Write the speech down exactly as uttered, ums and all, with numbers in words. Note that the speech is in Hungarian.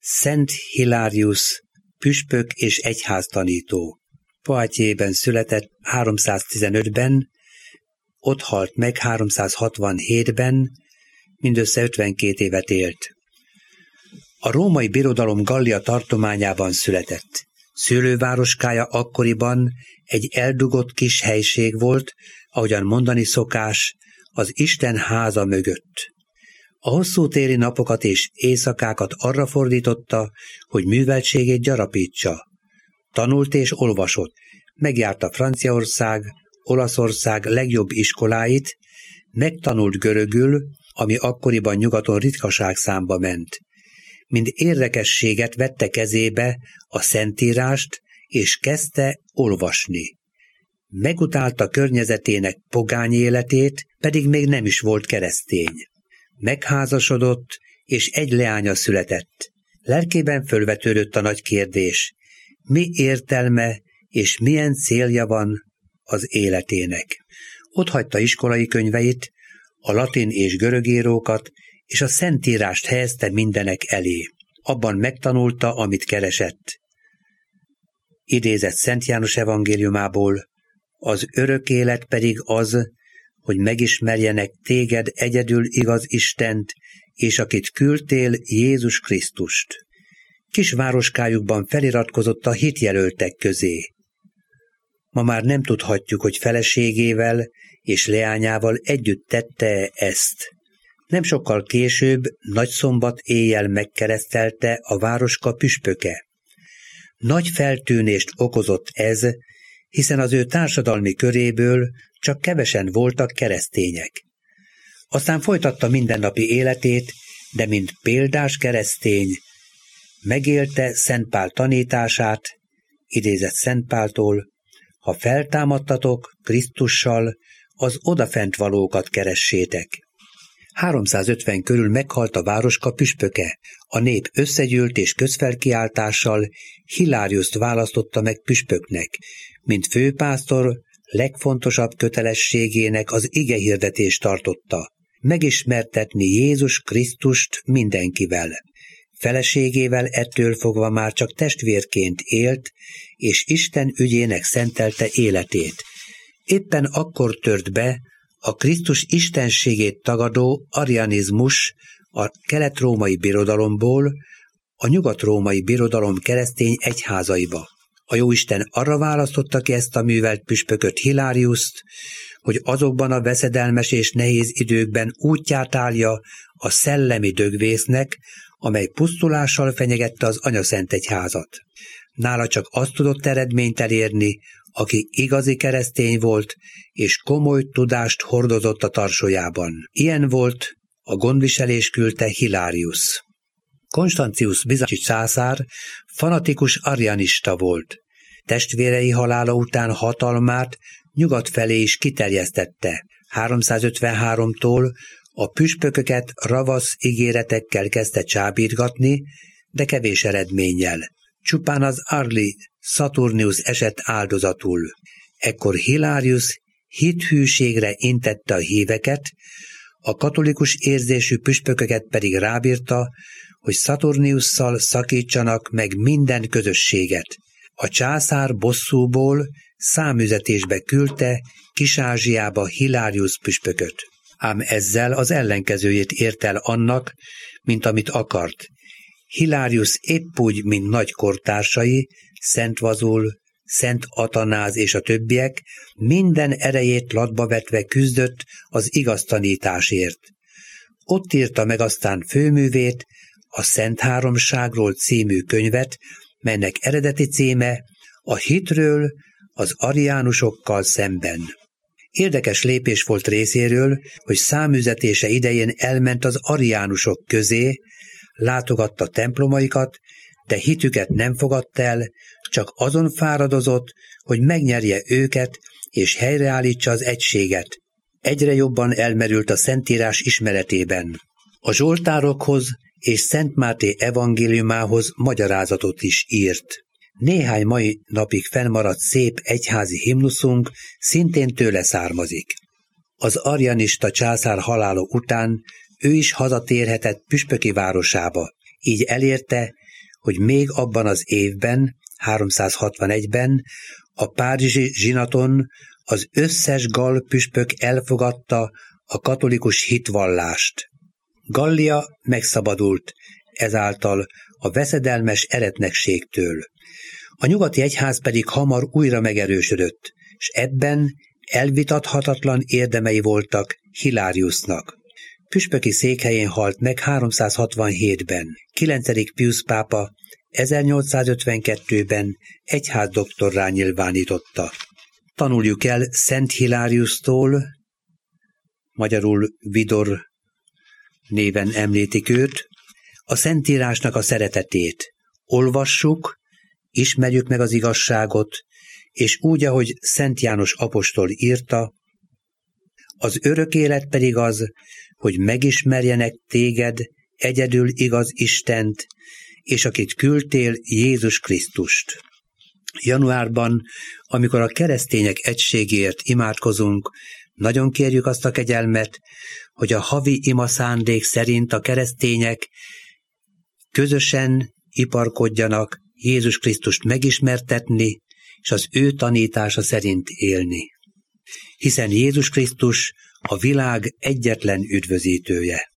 Szent Hilárius, püspök és egyháztanító. Poitiers-ben született háromszáztizenötben, ott halt meg háromszázhatvanhétben, mindössze ötvenkét évet élt. A római birodalom Gallia tartományában született. Szülővároskája akkoriban egy eldugott kis helység volt, ahogyan mondani szokás, az Isten háza mögött. A hosszú téli napokat és éjszakákat arra fordította, hogy műveltségét gyarapítsa. Tanult és olvasott, megjárta Franciaország, Olaszország legjobb iskoláit, megtanult görögül, ami akkoriban nyugaton ritkaság számba ment. Mind érdekességet vette kezébe a Szentírást, és kezdte olvasni. Megutálta környezetének pogány életét, pedig még nem is volt keresztény. Megházasodott, és egy leánya született. Lelkében fölvetődött a nagy kérdés: mi értelme és milyen célja van az életének? Otthagyta iskolai könyveit, a latin és görög írókat, és a Szentírást helyezte mindenek elé. Abban megtanulta, amit keresett. Idézett Szent János evangéliumából: az örök élet pedig az, hogy megismerjenek téged egyedül igaz Istent, és akit küldtél, Jézus Krisztust. Kisvároskájukban feliratkozott a hitjelöltek közé. Ma már nem tudhatjuk, hogy feleségével és leányával együtt tette ezt. Nem sokkal később, nagyszombat éjjel megkeresztelte a városka püspöke. Nagy feltűnést okozott ez, hiszen az ő társadalmi köréből csak kevesen voltak keresztények. Aztán folytatta mindennapi életét, de mint példás keresztény, megélte Szent Pál tanítását, idézett Szent Páltól: ha feltámadtatok Krisztussal, az odafent valókat keressétek. háromszázötven körül meghalt a városka püspöke. A nép összegyűlt és közfelkiáltással Hiláriuszt választotta meg püspöknek, mint főpásztor legfontosabb kötelességének az igehirdetést tartotta, megismertetni Jézus Krisztust mindenkivel. Feleségével ettől fogva már csak testvérként élt, és Isten ügyének szentelte életét. Éppen akkor tört be a Krisztus istenségét tagadó arianizmus a kelet-római birodalomból a nyugat-római birodalom keresztény egyházaiba. A jóisten arra választotta ki ezt a művelt püspököt, Hiláriuszt, hogy azokban a veszedelmes és nehéz időkben útját állja a szellemi dögvésznek, amely pusztulással fenyegette az anyaszentegyházat. Nála csak azt tudott eredményt elérni, aki igazi keresztény volt, és komoly tudást hordozott a tarsójában. Ilyen volt a gondviselés küldte Hilárius. Konstancius bizánci császár fanatikus arianista volt. Testvérei halála után hatalmát nyugat felé is kiterjesztette. háromszázötvenháromtól a püspököket ravasz ígéretekkel kezdte csábítgatni, de kevés eredménnyel. Csupán az Arli Saturnius esett áldozatul. Ekkor Hilárius hithűségre intette a híveket, a katolikus érzésű püspököket pedig rábírta, hogy Saturniusszal szakítsanak meg minden közösséget. A császár bosszúból számüzetésbe küldte Kis-Ázsiába Hilárius püspököt. Ám ezzel az ellenkezőjét ért el annak, mint amit akart. Hilárius épp úgy, mint nagy kortársai, Szent Vazul, Szent Atanáz és a többiek, minden erejét latba vetve küzdött az igaz tanításért. Ott írta meg aztán főművét, a Szent Háromságról című könyvet, melynek eredeti címe a hitről az ariánusokkal szemben. Érdekes lépés volt részéről, hogy számüzetése idején elment az ariánusok közé, látogatta templomaikat, de hitüket nem fogadta el, csak azon fáradozott, hogy megnyerje őket és helyreállítsa az egységet. Egyre jobban elmerült a Szentírás ismeretében. A zsoltárokhoz és Szent Máté evangéliumához magyarázatot is írt. Néhány mai napig fennmaradt szép egyházi himnuszunk szintén tőle származik. Az arianista császár halála után ő is hazatérhetett püspöki városába, így elérte, hogy még abban az évben, háromszázhatvanegyben a párizsi zsinaton az összes gall püspök elfogadta a katolikus hitvallást. Gallia megszabadult ezáltal a veszedelmes eretnekségtől. A nyugati egyház pedig hamar újra megerősödött, s ebben elvitathatatlan érdemei voltak Hiláriusnak. Püspöki székhelyén halt meg háromszázhatvanhétben. kilencedik Piusz pápa ezernyolcszázötvenkettőben egyházdoktorrá nyilvánította. Tanuljuk el Szent Hiláriustól, magyarul Vidor néven említik őt, a Szentírásnak a szeretetét. Olvassuk, ismerjük meg az igazságot, és úgy, ahogy Szent János apostol írta, az örök élet pedig az, hogy megismerjenek téged, egyedül igaz Istent, és akit küldtél, Jézus Krisztust. Januárban, amikor a keresztények egységéért imádkozunk, nagyon kérjük azt a kegyelmet, hogy a havi ima szándék szerint a keresztények közösen iparkodjanak Jézus Krisztust megismertetni, és az ő tanítása szerint élni. Hiszen Jézus Krisztus a világ egyetlen üdvözítője.